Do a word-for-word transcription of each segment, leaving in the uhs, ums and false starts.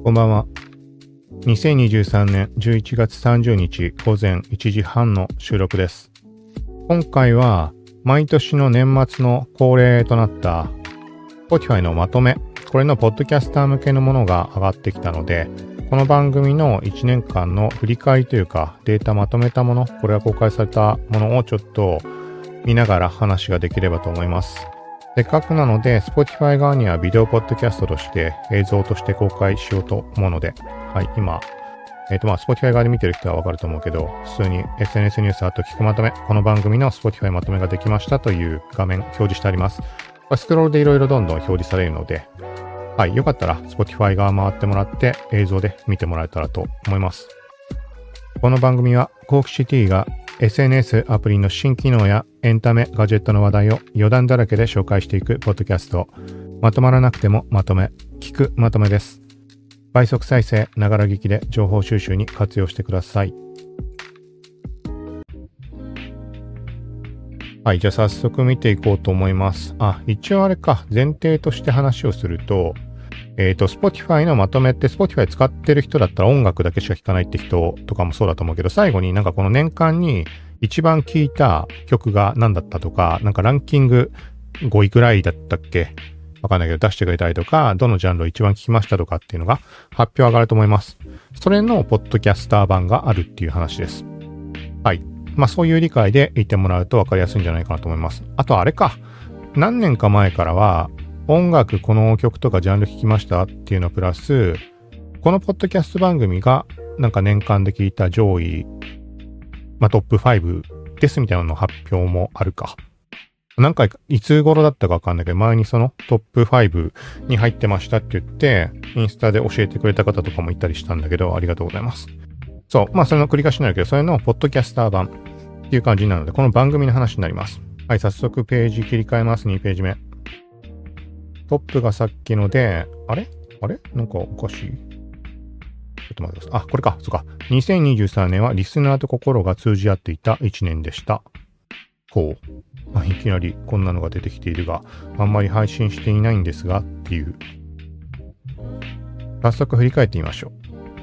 こんばんは。にせんにじゅうさんねんじゅういちがつさんじゅうにち午前いちじはんの収録です。今回は毎年の年末の恒例となった Spotify のまとめ、これのポッドキャスター向けのものが上がってきたので、この番組のいちねんかんの振り返りというかデータまとめたもの、これが公開されたものをちょっと見ながら話ができればと思います。せっかくなので Spotify 側にはビデオポッドキャストとして映像として公開しようと思うので、はい、今えっとまあ Spotify 側で見てる人はわかると思うけど、普通に エスエヌエス ニュースあと聞くまとめ、この番組の Spotify まとめができましたという画面表示してあります。スクロールでいろいろどんどん表示されるので、はい、よかったら Spotify 側回ってもらって映像で見てもらえたらと思います。この番組はコークシティが エスエヌエス アプリの新機能やエンタメ、ガジェットの話題を余談だらけで紹介していくポッドキャスト。まとまらなくてもまとめ、聞くまとめです。倍速再生、ながら聞きで情報収集に活用してください。はい、じゃあ早速見ていこうと思います。あ、一応あれか、前提として話をすると、えっと、Spotify のまとめって Spotify 使ってる人だったら音楽だけしか聴かないって人とかもそうだと思うけど、最後になんかこの年間に一番聴いた曲が何だったとか、なんかランキングごいくらいだったっけわかんないけど出してくれたりとか、どのジャンルを一番聴きましたとかっていうのが発表上がると思います。それのポッドキャスター版があるっていう話です。はい。まあそういう理解で言ってもらうと分かりやすいんじゃないかなと思います。あとあれか。何年か前からは音楽この曲とかジャンル聴きましたっていうのプラス、このポッドキャスト番組がなんか年間で聴いた上位、まあトップごですみたいなの発表もあるか。何回か、いつ頃だったかわかんないけど、前にそのトップごに入ってましたって言って、インスタで教えてくれた方とかもいたりしたんだけど、ありがとうございます。そう、まあそれの繰り返しになるけど、それのポッドキャスター版っていう感じなので、この番組の話になります。はい、早速ページ切り替えます。にページ目。トップがさっきので、あれあれなんかおかしい。ちょっと待ってください。あ、これか。そうか。にせんにじゅうさんねんはリスナーと心が通じ合っていたいちねんでした。こう。まあ、いきなりこんなのが出てきているが、あんまり配信していないんですがっていう。早速振り返ってみましょう。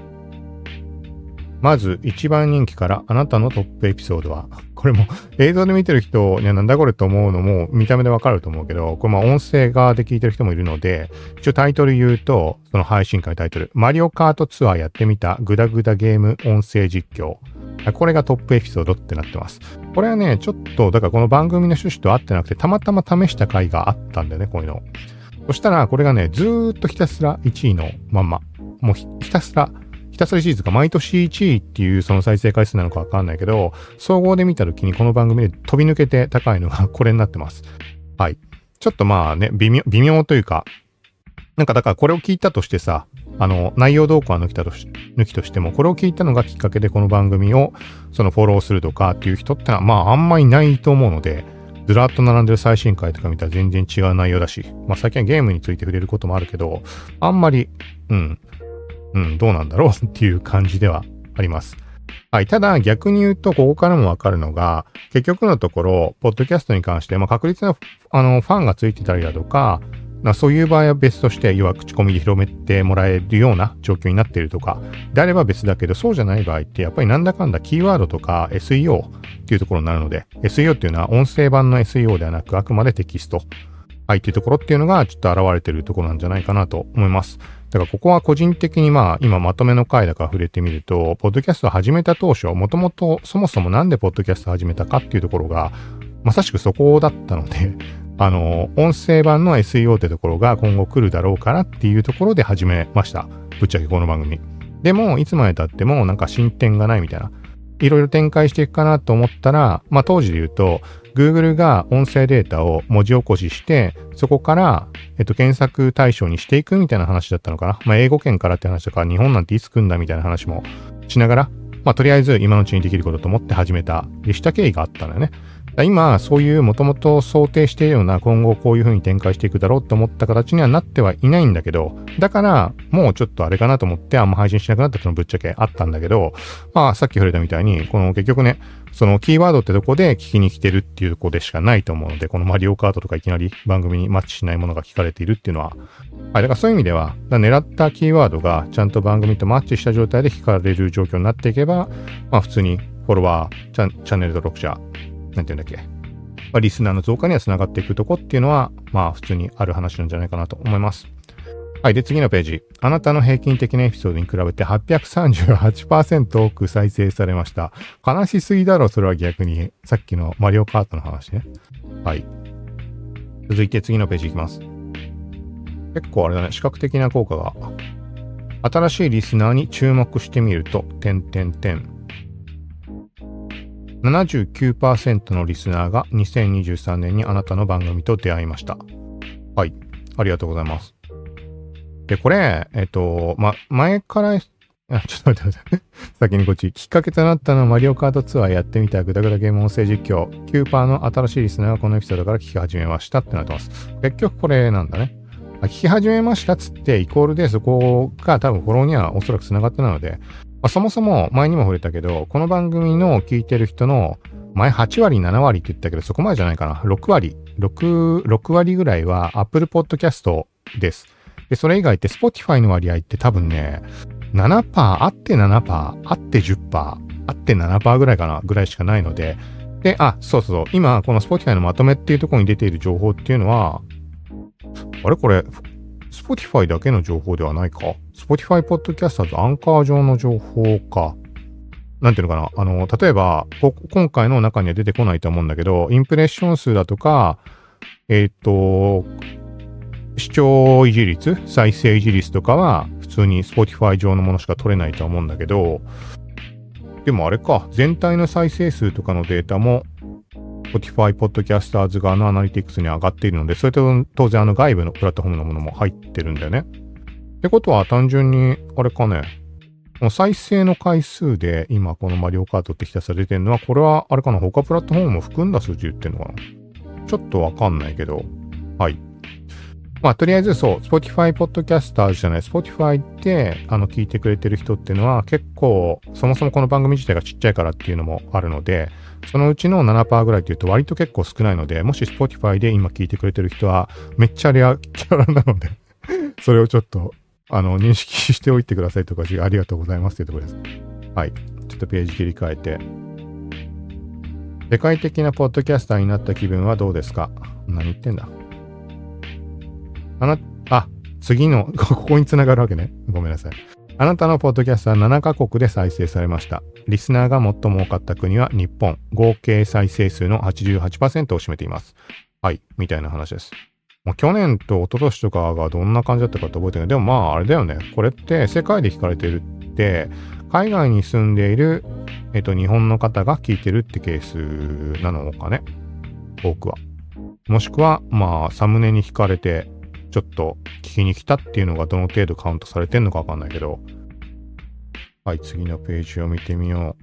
まず一番人気からあなたのトップエピソードは、これも映像で見てる人にはなんだこれと思うのも見た目でわかると思うけど、これまあ音声側で聞いてる人もいるので、一応タイトル言うと、その配信会タイトル、マリオカートツアーやってみたグダグダゲーム音声実況。これがトップエピソードってなってます。これはね、ちょっと、だからこの番組の趣旨と合ってなくて、たまたま試した回があったんだよね、こういうの。そしたら、これがね、ずーっとひたすらいちいのまんま。もう ひ, ひたすら、ひたすらいちいとか、毎年いちいっていうその再生回数なのかわかんないけど、総合で見たときにこの番組で飛び抜けて高いのがこれになってます。はい。ちょっとまあね、微妙、微妙というか、なんかだからこれを聞いたとしてさ、あの、内容動向は抜きたとし、抜きとしても、これを聞いたのがきっかけでこの番組を、そのフォローするとかっていう人ってのは、まああんまりないと思うので、ずらっと並んでる最新回とか見たら全然違う内容だし、まあ最近はゲームについて触れることもあるけど、あんまり、うん、うん、どうなんだろうっていう感じではあります。はい。ただ逆に言うと、ここからもわかるのが、結局のところ、ポッドキャストに関して、まあ確率の、あの、ファンがついてたりだとか、そういう場合は別として、要は口コミで広めてもらえるような状況になっているとか、であれば別だけど、そうじゃない場合って、やっぱりなんだかんだキーワードとか エスイーオー っていうところになるので、エスイーオー っていうのは音声版の エスイーオー ではなく、あくまでテキスト。はい、っていうところっていうのがちょっと現れているところなんじゃないかなと思います。だからここは個人的にまあ、今まとめの回だから触れてみると、ポッドキャストを始めた当初、もともとそもそもなんでポッドキャストを始めたかっていうところが、まさしくそこだったので、あの、音声版の エスイーオー ってところが今後来るだろうからっていうところで始めました。ぶっちゃけこの番組。でも、いつまで経ってもなんか進展がないみたいな。いろいろ展開していくかなと思ったら、まあ当時で言うと、Google が音声データを文字起こしして、そこから、えっと、検索対象にしていくみたいな話だったのかな。まあ英語圏からって話とか、日本なんていつ来んだみたいな話もしながら、まあとりあえず今のうちにできることと思って始めた、でした経緯があったのよね。 今、そういうもともと想定しているような今後こういう風に展開していくだろうと思った形にはなってはいないんだけど、だからもうちょっとあれかなと思ってあんま配信しなくなったっていうのぶっちゃけあったんだけど、まあさっき触れたみたいに、この結局ね、そのキーワードってとこで聞きに来てるっていうとこでしかないと思うので、このマリオカートとかいきなり番組にマッチしないものが聞かれているっていうのは、はい、だからそういう意味では、狙ったキーワードがちゃんと番組とマッチした状態で聞かれる状況になっていけば、まあ普通にフォロワー、チャン、チャンネル登録者、なんていうんだっけ、まあ、リスナーの増加にはつながっていくとこっていうのは、まあ普通にある話なんじゃないかなと思います。はい。で、次のページ。あなたの平均的なエピソードに比べて はっぴゃくさんじゅうはちパーセント 多く再生されました。悲しすぎだろ、それは逆に。さっきのマリオカートの話ね。はい。続いて次のページいきます。結構あれだね、視覚的な効果が。新しいリスナーに注目してみると、点点点。ななじゅうきゅうパーセント のリスナーがにせんにじゅうさんねんにあなたの番組と出会いました。はい。ありがとうございます。で、これ、えっと、ま、前から、あ、ちょっと待って待って。先にこっち。きっかけとなったのはマリオカートツアーやってみたグダグダゲーム音声実況。きゅうパーセント の新しいリスナーがこのエピソードから聞き始めましたってなってます。結局これなんだね。聞き始めましたっつってイコールでそこが多分フォローにはおそらく繋がってないので、まあ、そもそも前にも触れたけど、この番組の聞いてる人の前はちわりななわりって言ったけど、そこまでじゃないかな。ろくわり、6、ろくわりぐらいは Apple Podcast です。で、それ以外って Spotify の割合って多分ね、ななパーセント、あって ななパーセント、あって じゅっパーセント、あって ななパーセント ぐらいかな、ぐらいしかないので、で、あ、そうそうそう、今この Spotify のまとめっていうところに出ている情報っていうのは、あれこれ、Spotify だけの情報ではないか。Spotify Podcasters アンカー上の情報か。なんていうのかな。あの、例えば、今回の中には出てこないと思うんだけど、インプレッション数だとか、えっと、視聴維持率、再生維持率とかは、普通に Spotify 上のものしか取れないと思うんだけど、でもあれか、全体の再生数とかのデータも、Spotify Podcasters 側のアナリティクスに上がっているので、それと当然あの外部のプラットフォームのものも入ってるんだよね。ってことは単純に、あれかね、再生の回数で今このマリオカートってひたすら出てるのは、これはあれかな、他プラットフォームも含んだ数字言ってるのかな。ちょっとわかんないけど、はい。まあとりあえずそう、Spotify Podcasters じゃない、Spotify ってあの聞いてくれてる人っていうのは結構、そもそもこの番組自体がちっちゃいからっていうのもあるので、そのうちの ななパーセント ぐらいっていうと割と結構少ないので、もし Spotify で今聞いてくれてる人はめっちゃレアキャラなので、それをちょっとあの認識しておいてくださいとか、ありがとうございますというところです。はい。ちょっとページ切り替えて。世界的なポッドキャスターになった気分はどうですか？何言ってんだ。あな、あ、次の、ここに繋がるわけね。ごめんなさい。あなたのポッドキャストはななかこくで再生されました。リスナーが最も多かった国は日本。合計再生数の はちじゅうはちパーセント を占めています。はい。みたいな話です。もう去年と一昨年とかがどんな感じだったかって覚えてない。でもまああれだよね。これって世界で聞かれてるって、海外に住んでいる、えっと、日本の方が聞いてるってケースなのかね。多くは。もしくは、まあ、サムネに惹かれて、ちょっと聞きに来たっていうのがどの程度カウントされてんのかわかんないけど。はい、次のページを見てみよう。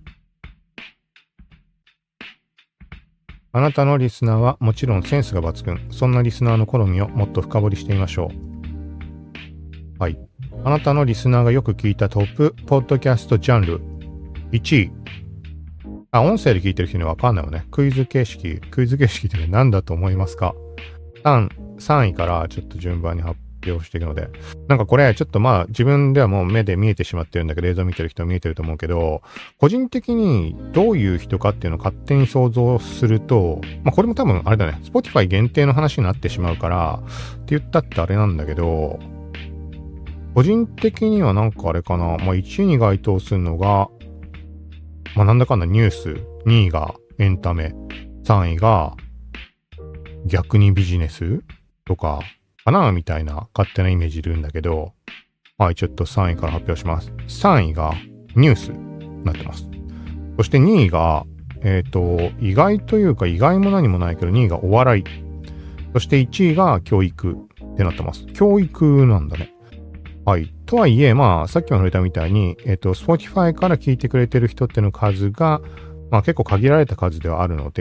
あなたのリスナーはもちろんセンスが抜群。そんなリスナーの好みをもっと深掘りしてみましょう。はい。あなたのリスナーがよく聞いたトップポッドキャストジャンルいちい。あ、音声で聞いてる人にはわかんないよね。クイズ形式。クイズ形式って何だと思いますか？ さん、さんいからちょっと順番に発表していくので。なんかこれちょっとまあ自分ではもう目で見えてしまってるんだけど、映像見てる人は見えてると思うけど、個人的にどういう人かっていうのを勝手に想像すると、まあこれも多分あれだね、Spotify 限定の話になってしまうから、って言ったってあれなんだけど、個人的にはなんかあれかな、まあいちいに該当するのが、まあなんだかんだニュース、にいがエンタメ、さんいが逆にビジネスとかかなみたいな勝手なイメージいるんだけど、はい、ちょっとさんいから発表します。さんいがニュースになってます。そしてにいが、えっと、意外というか意外も何もないけどにいがお笑い。そしていちいが教育ってなってます。教育なんだね。はい。とはいえ、まあ、さっきも触れたみたいに、えっと、Spotify から聞いてくれてる人っての数が、まあ結構限られた数ではあるので、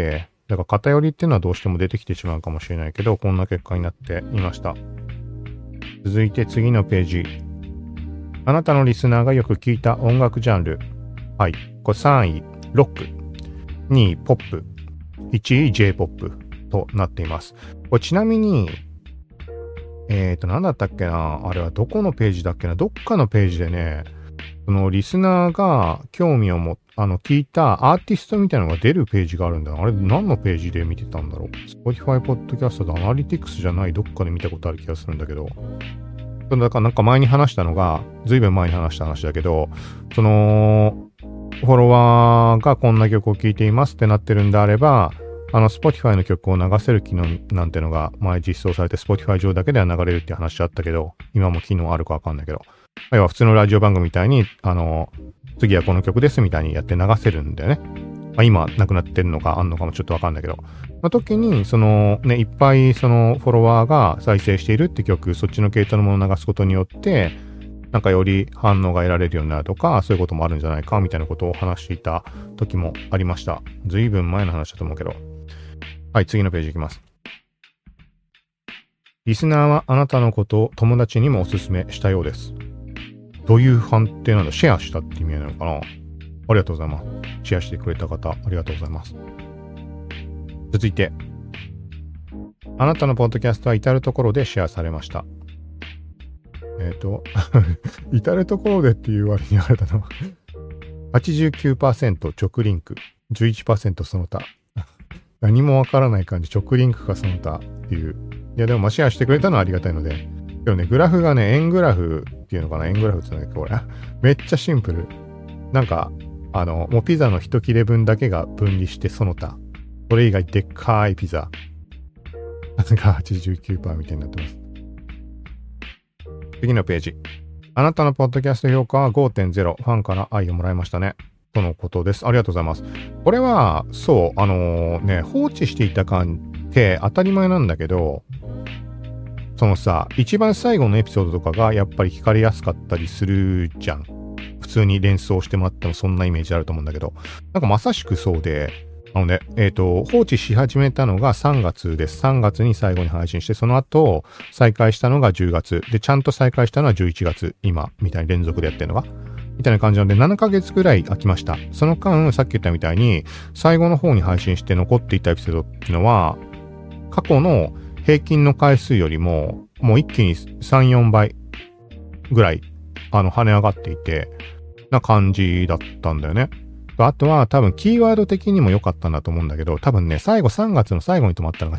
だから偏りっていうのはどうしても出てきてしまうかもしれないけど、こんな結果になっていました。続いて次のページ。あなたのリスナーがよく聞いた音楽ジャンル。はい。これさんい、ロック。にい、ポップ。いちい、J-ポップ となっています。これちなみに、えーと、なんだったっけな、あれはどこのページだっけな、どっかのページでね、そのリスナーが興味をも、あの、聞いたアーティストみたいなのが出るページがあるんだよ。あれ何のページで見てたんだろう。Spotify Podcast でアナリティクスじゃないどっかで見たことある気がするんだけど。だからなんか前に話したのが、ずいぶん前に話した話だけど、その、フォロワーがこんな曲を聴いていますってなってるんであれば、あの、Spotify の曲を流せる機能なんてのが前実装されて Spotify 上だけでは流れるっていう話あったけど、今も機能あるかわかんないけど、要は普通のラジオ番組みたいに、あの、次はこの曲ですみたいにやって流せるんだよね。まあ、今なくなってるのかあんのかもちょっとわかんないけど、の時に、そのね、いっぱいそのフォロワーが再生しているって曲、そっちの系統のものを流すことによって、なんかより反応が得られるようになるとか、そういうこともあるんじゃないかみたいなことを話していた時もありました。ずいぶん前の話だと思うけど。はい、次のページいきます。リスナーはあなたのことを友達にもおすすめしたようです。どういう判定なんだ？シェアしたって意味なのかな？ありがとうございます。シェアしてくれた方、ありがとうございます。続いて、あなたのポッドキャストは至るところでシェアされました。えっと、至るところでっていう割にあれだな。はちじゅうきゅうパーセント 直リンク、じゅういちパーセント その他。何もわからない感じ、直リンクかその他っていう。いやでもまあシェアしてくれたのはありがたいので。でもね、グラフがね、円グラフっていうのかな、円グラフって言うんだっけ、これ。めっちゃシンプル。なんか、あの、もうピザの一切れ分だけが分離してその他。それ以外でっかいピザ。が はちじゅうきゅうパーセント みたいになってます。次のページ。あなたのポッドキャスト評価は ごてんゼロ。ファンから愛をもらいましたね。とのことです。ありがとうございます。これは、そう、あのー、ね、放置していた感って当たり前なんだけど、そのさ、一番最後のエピソードとかがやっぱり聞かれやすかったりするじゃん。普通に連想してもらってもそんなイメージあると思うんだけど、なんかまさしくそうで、あのね、えっと、放置し始めたのがさんがつです。さんがつに最後に配信して、その後、再開したのがじゅうがつ。で、ちゃんと再開したのはじゅういちがつ。今、みたいに連続でやってるのが。みたいな感じなので、ななかげつぐらい空きました。その間、さっき言ったみたいに、最後の方に配信して残っていたエピソードっていうのは、過去の平均の回数よりも、もう一気にさん、よんばいぐらい、あの、跳ね上がっていて、な感じだったんだよね。あとは多分キーワード的にも良かったんだと思うんだけど、多分ね、最後さんがつの最後に止まったのが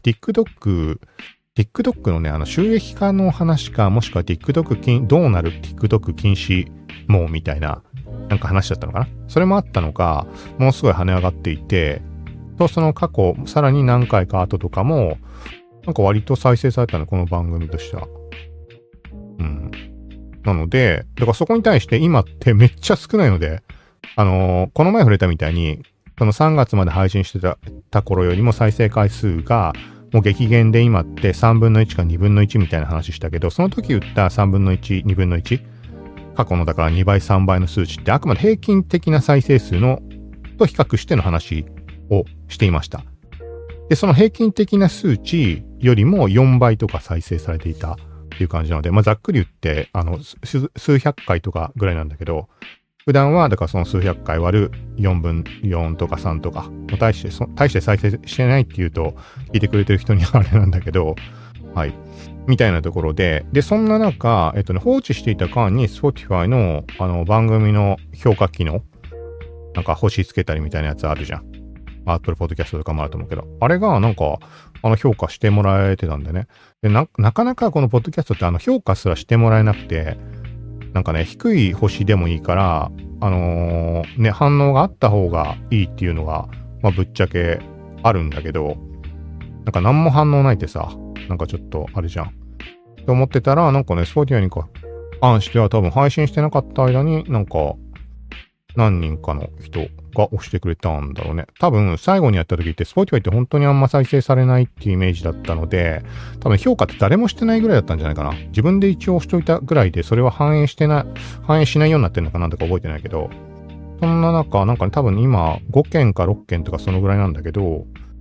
TikTok、TikTok のね、あの収益化の話か、もしくは TikTok 禁、どうなる TikTok 禁止もうみたいな、なんか話だったのかな。それもあったのか、ものすごい跳ね上がっていて、と、その過去、さらに何回か後とかも、なんか割と再生されたの、この番組としては。うん。なので、だからそこに対して今ってめっちゃ少ないので、あのー、この前触れたみたいに、そのさんがつまで配信してた、た頃よりも再生回数が、もう激減で今ってさんぶんのいちかにぶんのいちみたいな話したけど、その時言ったさんぶんのいち、にぶんのいち、過去のだからにばい、さんばいの数値ってあくまで平均的な再生数の、と比較しての話をしていました。で、その平均的な数値よりもよんばいとか再生されていたっていう感じなので、まあざっくり言って、あの、数百回とかぐらいなんだけど、普段は、だからその数百回割るよんぶんよんとかさんとか、大してそ、大して再生してないっていうと、聞いてくれてる人にはあれなんだけど、はい。みたいなところで、で、そんな中、えっとね、放置していた間に Spotify の、あの、番組の評価機能、なんか星つけたりみたいなやつあるじゃん。Apple Podcast とかもあると思うけど、あれがなんか、あの、評価してもらえてたんでね。で、な、なかなかこのポッドキャストってあの、評価すらしてもらえなくて、なんかね、低い星でもいいから、あのー、ね、反応があった方がいいっていうのが、まあ、ぶっちゃけあるんだけど、なんか何も反応ないってさ、なんかちょっとあれじゃん。って思ってたら、なんかね、Spotifyに関しては多分配信してなかった間に、なんか、何人かの人が押してくれたんだろうね。多分最後にやった時って Spotify って本当にあんま再生されないっていうイメージだったので、多分評価って誰もしてないぐらいだったんじゃないかな。自分で一応押しといたぐらいでそれは反映してない、反映しないようになってるのかなんとか覚えてないけど、そんな中、なんかね、多分今ごけんかろっけんとかそのぐらいなんだけど、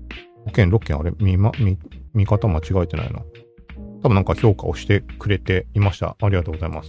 ごけん、ろっけん、あれ、見ま、見、見方間違えてないな。多分なんか評価をしてくれていました。ありがとうございます。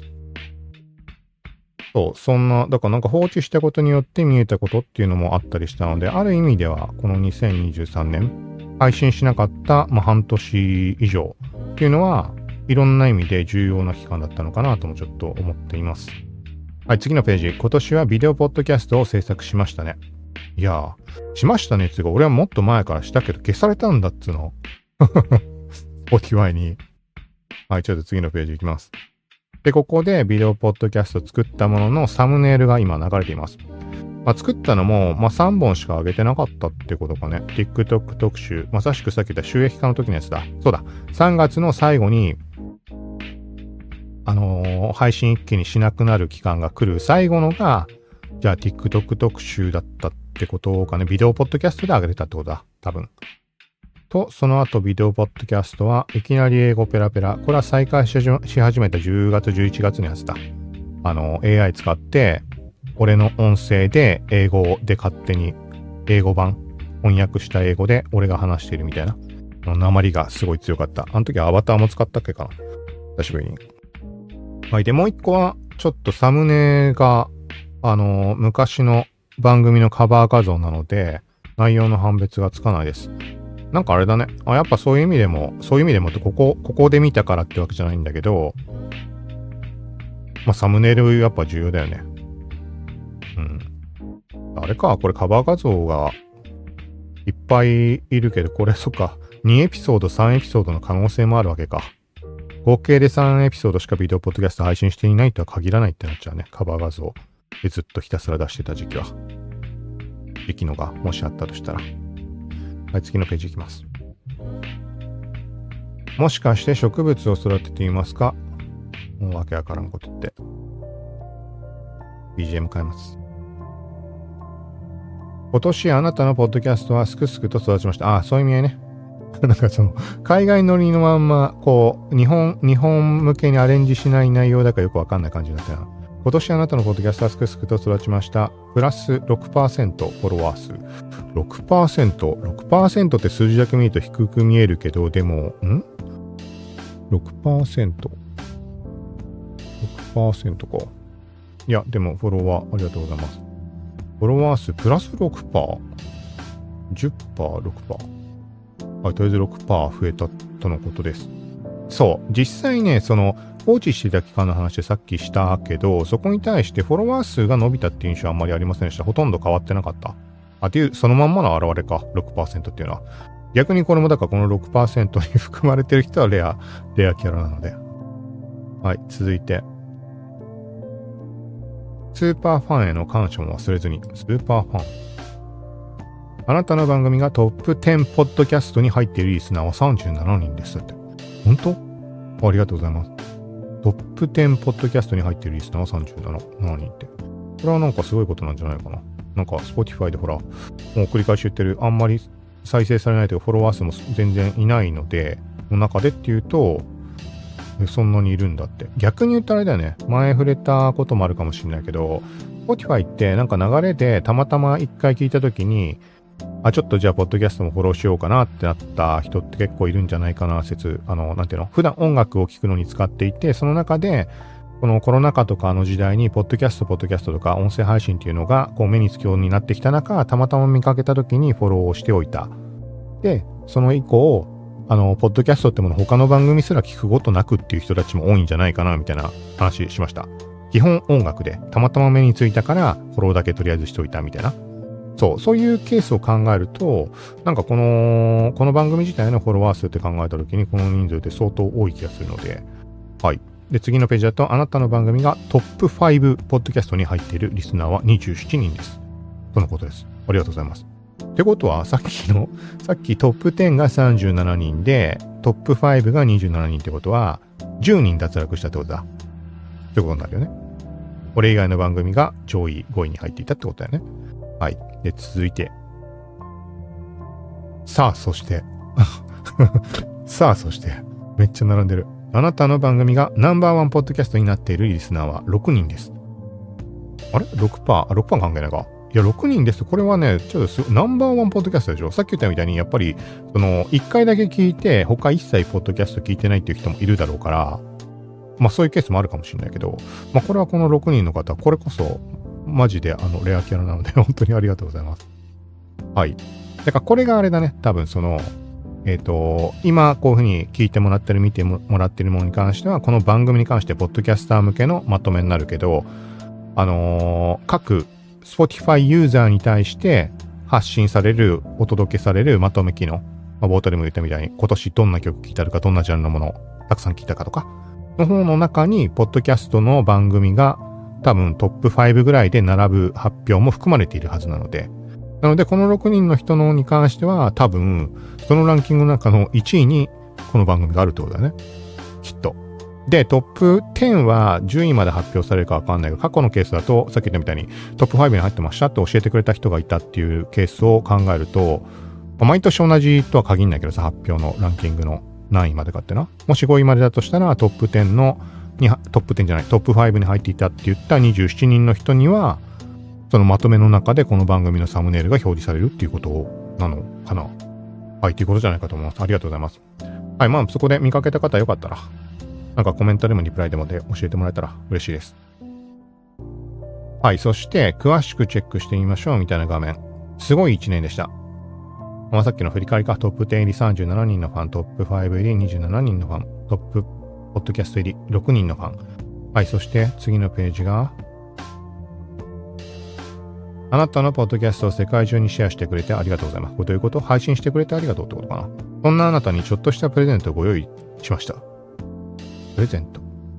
そう、そんな、だからなんか放置したことによって見えたことっていうのもあったりしたので、ある意味では、このにせんにじゅうさんねん、配信しなかった、まあ、半年以上っていうのは、いろんな意味で重要な期間だったのかなともちょっと思っています。はい、次のページ。今年はビデオポッドキャストを制作しましたね。いやー、しましたねっていうか、俺はもっと前からしたけど消されたんだっつうの。Spotify に。はい、ちょっと次のページいきます。で、ここでビデオポッドキャスト作ったもののサムネイルが今流れています。まあ、作ったのも、まあ、さんぼんしか上げてなかったってことかね。TikTok 特集。まさしくさっき言った収益化の時のやつだ。そうだ。さんがつの最後に、あのー、配信一気にしなくなる期間が来る最後のが、じゃあ TikTok 特集だったってことかね。ビデオポッドキャストで上げてたってことだ。多分。と、その後ビデオポッドキャストはいきなり英語ペラペラ。これは再開し始めたじゅうがつ、じゅういちがつのやつだ。あの、エーアイ 使って、俺の音声で英語で勝手に英語版翻訳した英語で俺が話しているみたいな。訛りがすごい強かった。あの時はアバターも使ったっけかな。久しぶりに。はい。で、もう一個は、ちょっとサムネが、あの、昔の番組のカバー画像なので、内容の判別がつかないです。なんかあれだね。あ、やっぱそういう意味でも、そういう意味でもって、ここ、ここで見たからってわけじゃないんだけど、まあ、サムネイルやっぱ重要だよね。うん。あれか、これカバー画像がいっぱいいるけど、これそっか、にエピソード、さんエピソードの可能性もあるわけか。合計でさんエピソードしかビデオポッドキャスト配信していないとは限らないってなっちゃうね。カバー画像でずっとひたすら出してた時期は。時期のがもしあったとしたら。はい、次のページいきます。もしかして植物を育てていますか？もうわけわからんことって。ビージーエム 変えます。今年あなたのポッドキャストはすくすくと育ちました。ああ、そういう意味合いね。なんかその、海外乗りのまんま、こう、日本、日本向けにアレンジしない内容だからよくわかんない感じになったな。今年あなたのポッドキャストはすくすくと育ちました。プラス ろくパーセント フォロワー数。ろくパーセント、ろくパーセント って数字だけ見ると低く見えるけど、でも、ん ?ろくパーセント。ろくパーセント か。いや、でもフォロワーありがとうございます。フォロワー数プラス ろくパーセント。じゅっパーセント、ろくパーセント。はい、とりあえず ろくパーセント 増えたとのことです。そう。実際ね、その、放置してた期間の話でさっきしたけど、そこに対してフォロワー数が伸びたっていう印象はあんまりありませんでした。ほとんど変わってなかった。あ、っていう、そのまんまの現れか。ろくパーセント っていうのは。逆にこれもだからこの ろくパーセント に含まれてる人はレア、レアキャラなので。はい、続いて。スーパーファンへの感謝も忘れずに。スーパーファン。あなたの番組がトップじゅうポッドキャストに入っているリスナーはさんじゅうななにんです。って。本当？ありがとうございます。トップじゅうポッドキャストに入っているリスナーはさんじゅうななにんって。これはなんかすごいことなんじゃないかな。なんか Spotify でほら、もう繰り返し言ってる、あんまり再生されないというかフォロワー数も全然いないので、の中でっていうと、そんなにいるんだって。逆に言ったらあれだよね。前触れたこともあるかもしれないけど、Spotify ってなんか流れでたまたま一回聞いたときに、あ、ちょっとじゃあ、ポッドキャストもフォローしようかなってなった人って結構いるんじゃないかな説、あの、なんていうの、普段音楽を聴くのに使っていて、その中で、このコロナ禍とかの時代に、ポッドキャスト、ポッドキャストとか音声配信っていうのが、こう目につくようになってきた中、たまたま見かけた時にフォローをしておいた。で、その以降、あの、ポッドキャストってもの他の番組すら聞くことなくっていう人たちも多いんじゃないかな、みたいな話しました。基本音楽で、たまたま目についたから、フォローだけとりあえずしておいたみたいな。そう、そういうケースを考えると、なんかこの、この番組自体のフォロワー数って考えたときに、この人数って相当多い気がするので、はい。で、次のページだと、あなたの番組がトップごポッドキャストに入っているリスナーはにじゅうななにんです。とのことです。ありがとうございます。ってことは、さっきの、さっきトップじゅうがさんじゅうななにんで、トップごがにじゅうななにんってことは、じゅうにん脱落したってことだ。ってことになるよね。俺以外の番組が上位ごいに入っていたってことだよね。はい。で、続いて。さあ、そして。さあ、そして。めっちゃ並んでる。あなたの番組がナンバーワンポッドキャストになっているリスナーはろくにんです。あれ ?ろくパーセント、あ、ろくパーセント関係ないか。 いや、ろくにんですと、これはね、ちょっとナンバーワンポッドキャストでしょ。さっき言ったみたいに、やっぱり、その、いっかいだけ聞いて、他一切ポッドキャスト聞いてないっていう人もいるだろうから、まあそういうケースもあるかもしれないけど、まあこれはこのろくにんの方、これこそ、マジであの、レアキャラなので、本当にありがとうございます。はい。だからこれがあれだね、多分その、えっと、今こういうふうに聞いてもらってる、見てもらってるものに関しては、この番組に関して、ポッドキャスター向けのまとめになるけど、あのー、各、Spotify ユーザーに対して発信される、お届けされるまとめ機能。まあ、冒頭でも言ったみたいに、今年どんな曲聴いたか、どんなジャンルのものをたくさん聴いたかとか、の方の中に、ポッドキャストの番組が多分トップごぐらいで並ぶ発表も含まれているはずなので、なので、このろくにんの人のに関しては、多分、そのランキングの中のいちいに、この番組があるってことだね。きっと。で、トップじゅうは順位まで発表されるかわかんないけど、過去のケースだと、さっき言ったみたいにトップごに入ってましたって教えてくれた人がいたっていうケースを考えると、毎年同じとは限んないけどさ、発表のランキングの何位までかってな。もしごいまでだとしたら、トップじゅうの、に、トップじゅうじゃない、トップごに入っていたって言ったにじゅうななにんの人には、そのまとめの中でこの番組のサムネイルが表示されるっていうことなのかな。はい、ということじゃないかと思います。ありがとうございます。はい、まあそこで見かけた方よかったら、なんかコメントでもリプライでもで教えてもらえたら嬉しいです。はい、そして詳しくチェックしてみましょうみたいな画面。すごいいちねんでした。まあさっきの振り返りか、トップじゅう入りさんじゅうななにんのファン、トップご入りにじゅうななにんのファン、トップポッドキャスト入りろくにんのファン。はい、そして次のページが、あなたのポッドキャストを世界中にシェアしてくれてありがとうございます。これどういうこと？配信してくれてありがとうってことかな。そんなあなたにちょっとしたプレゼントをご用意しました。プレゼント。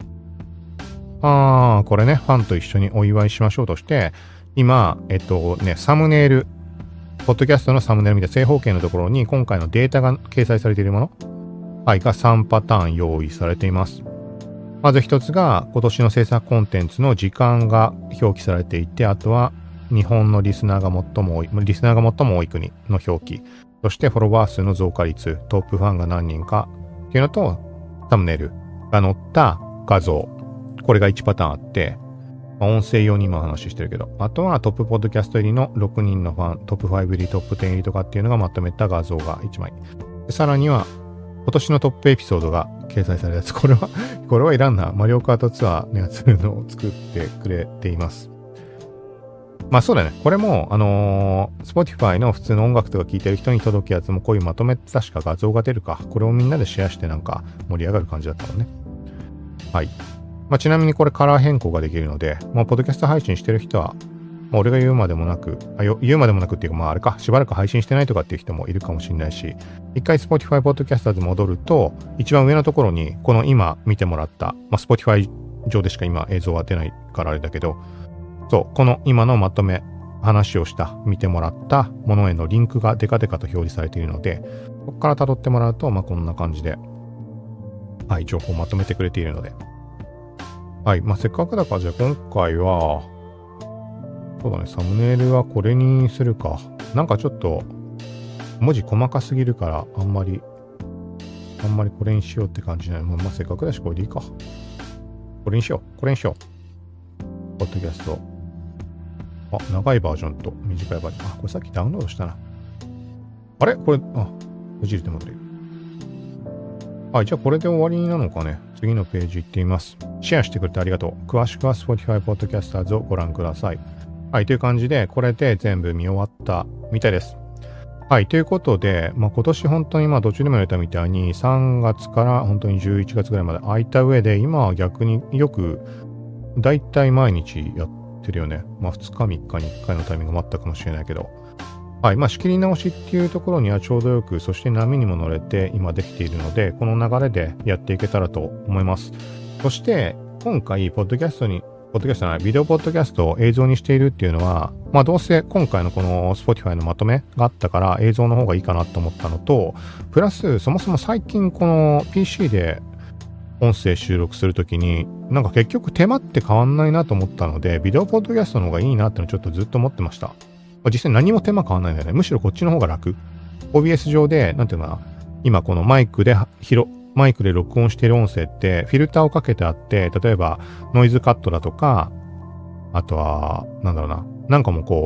あー、これね、ファンと一緒にお祝いしましょうとして、今、えっとね、サムネイル、ポッドキャストのサムネイル見て正方形のところに今回のデータが掲載されているもの、はい、がさんパターン用意されています。まず一つが、今年の制作コンテンツの時間が表記されていて、あとは、日本のリスナーが最も多い、リスナーが最も多い国の表記。そしてフォロワー数の増加率、トップファンが何人かっていうのと、サムネイルが載った画像。これがいちパターンあって、まあ、音声用に今話してるけど、あとはトップポッドキャスト入りのろくにんのファン、トップご入り、トップじゅう入りとかっていうのがまとめた画像がいちまい。でさらには、今年のトップエピソードが掲載されるやつ。これは、これはいらんな。マリオカートツアーのやつのを作ってくれています。まあそうだね。これも、あのー、Spotify の普通の音楽とか聴いてる人に届くやつもこういうまとめって確か画像が出るか。これをみんなでシェアしてなんか盛り上がる感じだったのね。はい。まあちなみにこれカラー変更ができるので、まあポッドキャスト配信してる人は、まあ俺が言うまでもなく、あ言うまでもなくっていうかまああれか、しばらく配信してないとかっていう人もいるかもしれないし、一回 Spotify Podcasters 戻ると、一番上のところに、この今見てもらった、まあ Spotify 上でしか今映像は出ないからあれだけど、そう、この今のまとめ、話をした、見てもらったものへのリンクがデカデカと表示されているので、ここから辿ってもらうと、まあ、こんな感じで、はい、情報をまとめてくれているので。はい、まあ、せっかくだから、じゃあ今回は、そうだね、サムネイルはこれにするか。なんかちょっと、文字細かすぎるから、あんまり、あんまりこれにしようって感じない。まあ、まあ、せっかくだし、これでいいか。これにしよう。これにしよう。ポッドキャスト。あ、長いバージョンと短いバージョン。あ、これさっきダウンロードしたな。あれこれ、あ、無印で戻る。はい、じゃあこれで終わりなのかね。次のページ行ってみます。シェアしてくれてありがとう。詳しくは Spotify Podcasters をご覧ください。はい、という感じで、これで全部見終わったみたいです。はい、ということで、まあ、今年本当にまあ途中でも言ったみたいに、さんがつから本当にじゅういちがつぐらいまで空いた上で、今は逆によく、だいたい毎日やってるよね。まあふつかみっかにいっかいのタイミングもあったかもしれないけど。はい。まあ仕切り直しっていうところにはちょうどよく、そして波にも乗れて今できているので、この流れでやっていけたらと思います。そして今回、ポッドキャストに、ポッドキャストじゃない、ビデオポッドキャストを映像にしているっていうのは、まあどうせ今回のこの Spotify のまとめがあったから映像の方がいいかなと思ったのと、プラスそもそも最近この ピーシー で音声収録するときに、なんか結局手間って変わんないなと思ったので、ビデオポッドキャストの方がいいなってのちょっとずっと思ってました。実際何も手間変わんないんだよね。むしろこっちの方が楽。オービーエス 上で、なんていうのかな、今このマイクで広、マイクで録音している音声ってフィルターをかけてあって、例えばノイズカットだとか、あとは、なんだろうな、なんかもこう、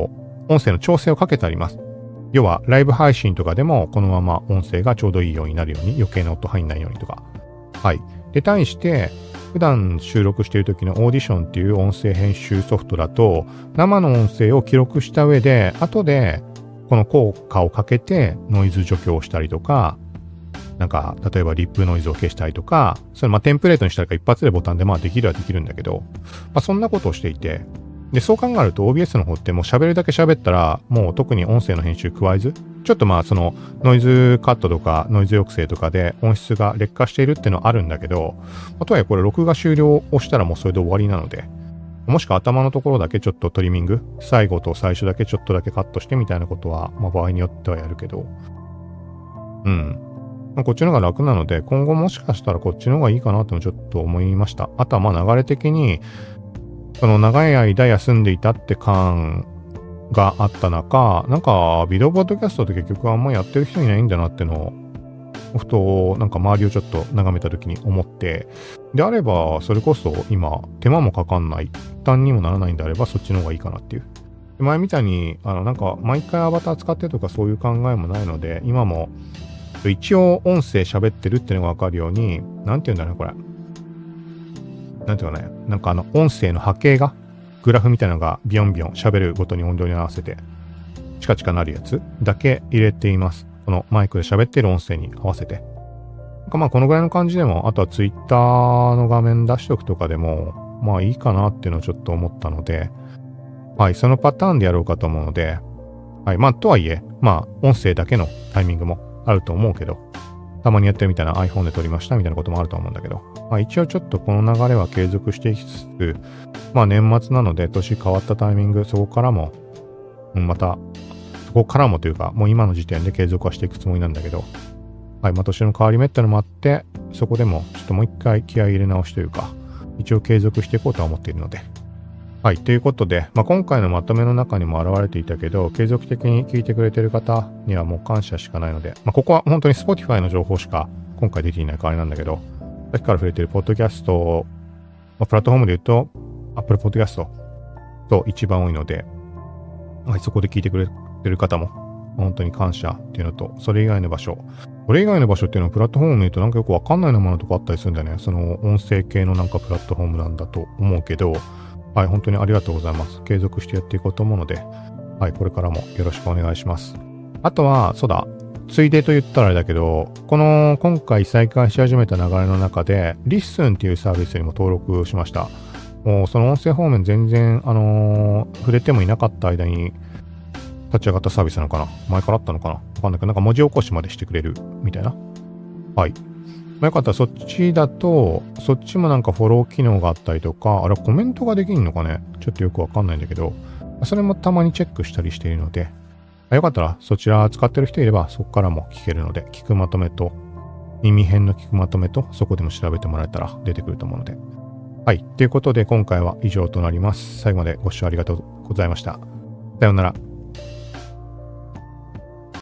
音声の調整をかけてあります。要は、ライブ配信とかでも、このまま音声がちょうどいいようになるように、余計な音入んないようにとか。はい。で、対して、普段収録している時のオーディションっていう音声編集ソフトだと、生の音声を記録した上で、後で、この効果をかけてノイズ除去をしたりとか、なんか、例えばリップノイズを消したりとか、それまあテンプレートにしたりか一発でボタンでまあできるはできるんだけど、まあそんなことをしていて、で、そう考えると オービーエス の方ってもう喋るだけ喋ったら、もう特に音声の編集加えず、ちょっとまあそのノイズカットとかノイズ抑制とかで音質が劣化しているっていうのはあるんだけど、まあ、とはいえこれ録画終了をしたらもうそれで終わりなので、もしくは頭のところだけちょっとトリミング、最後と最初だけちょっとだけカットしてみたいなことは、まあ場合によってはやるけど、うん。まあ、こっちの方が楽なので、今後もしかしたらこっちの方がいいかなともちょっと思いました。あとはまあ流れ的に、その長い間休んでいたって感があった中、なんかビデオポッドキャストって結局あんまやってる人いないんだなってのを、ふとなんか周りをちょっと眺めた時に思って、であればそれこそ今手間もかかんない、負担にもならないんであればそっちの方がいいかなっていう。前みたいにあのなんか毎回アバター使ってとかそういう考えもないので、今も一応音声喋ってるっていうのがわかるように、なんて言うんだろうねこれ。なんていうかね、なんかあの音声の波形が、グラフみたいなのがビヨンビヨン喋るごとに音量に合わせてチカチカなるやつだけ入れています。このマイクで喋ってる音声に合わせて。なんかまあこのぐらいの感じでも、あとはツイッターの画面出しとくとかでも、まあいいかなっていうのをちょっと思ったので、はい、そのパターンでやろうかと思うので、はい、まあとはいえ、まあ音声だけのタイミングもあると思うけど、たまにやってるみたいな iPhone で撮りましたみたいなこともあると思うんだけど、まあ一応ちょっとこの流れは継続していきつつ、まあ年末なので年変わったタイミング、そこからも、また、そこからもというか、もう今の時点で継続はしていくつもりなんだけど、はい、まあ年の変わり目ってのもあって、そこでもちょっともう一回気合い入れ直しというか、一応継続していこうとは思っているので。はい、ということで、まあ今回のまとめの中にも現れていたけど、継続的に聞いてくれてる方にはもう感謝しかないので、まあここは本当に Spotify の情報しか今回出ていない代わりなんだけど、さっきから触れているポッドキャスト、まあ、プラットフォームで言うと、Apple Podcast と一番多いので、はい、そこで聞いてくれてる方も本当に感謝っていうのと、それ以外の場所、それ以外の場所っていうのはプラットフォーム見るとなんかよくわかんないものとかあったりするんだよね。その音声系のなんかプラットフォームなんだと思うけど、はい、本当にありがとうございます。継続してやっていこうと思うので、はい、これからもよろしくお願いします。あとは、そうだ、ついでと言ったらあれだけど、この今回再開し始めた流れの中で、リッスンっていうサービスにも登録しました。もうその音声方面全然、あのー、触れてもいなかった間に立ち上がったサービスなのかな、前からあったのかな、わかんないけど、なんか文字起こしまでしてくれるみたいな。はい。まあ、よかったらそっちだと、そっちもなんかフォロー機能があったりとか、あれコメントができるのかね、ちょっとよくわかんないんだけど、それもたまにチェックしたりしているので、よかったらそちら使ってる人いればそこからも聞けるので、聞くまとめと、耳編の聞くまとめと、そこでも調べてもらえたら出てくると思うので。はい。ということで今回は以上となります。最後までご視聴ありがとうございました。さようなら。